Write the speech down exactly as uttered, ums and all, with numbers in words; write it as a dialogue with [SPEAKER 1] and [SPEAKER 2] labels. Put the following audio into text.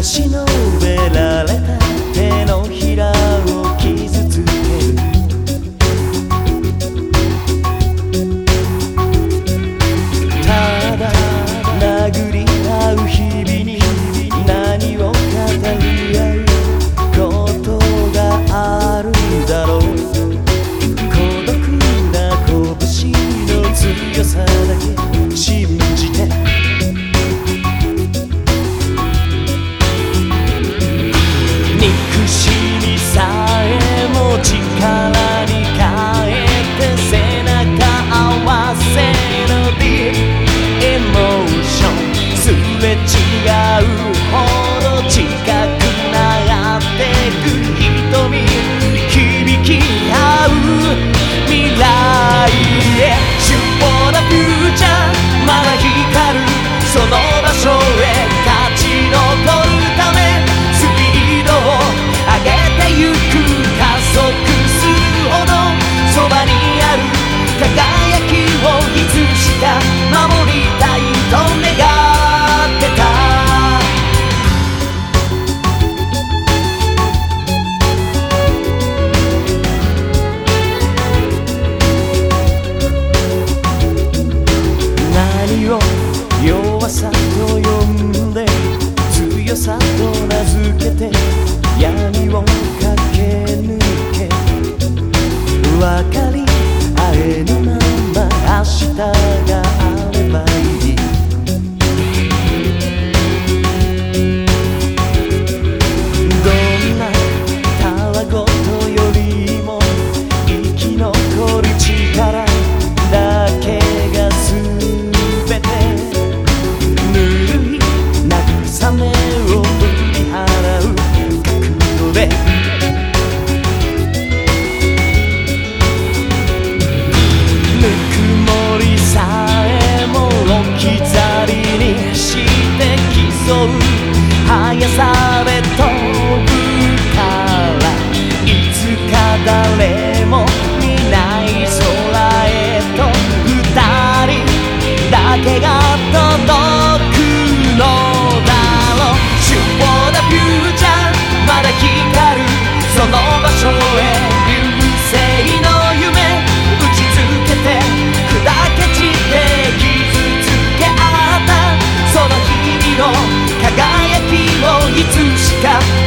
[SPEAKER 1] しのべられた手のひらを傷つける。ただ殴り合う日々に何を語り合うことがあるだろう。孤独な拳の強さだけ信じて憎しみさえも力に変えて背中合わせのディエモーションすれ違うほど近くなってく瞳響き合う未来へシュポなフューチャーまだ光るその場所へ勝ち残るためスピードを上げてゆく加速するほどそばにある輝きをいつしか守りたいと願ってた。何を弱さと呼んで強さと名付けて闇を駆け抜け分かり合えぬまま明日があればいい。どんなたわごとよりも生き残る力だけが全てぬるい慰めを振り払う覚悟でぬくもりさえも置き去りにして競う速さで飛ぶからいつか誰も見ない空へと二人だけが届くのだろう。シュポなフューチャーまだ光るその場所へ流星の夢打ちつけて砕け散って傷つけ合ったその日々の輝きをいつしか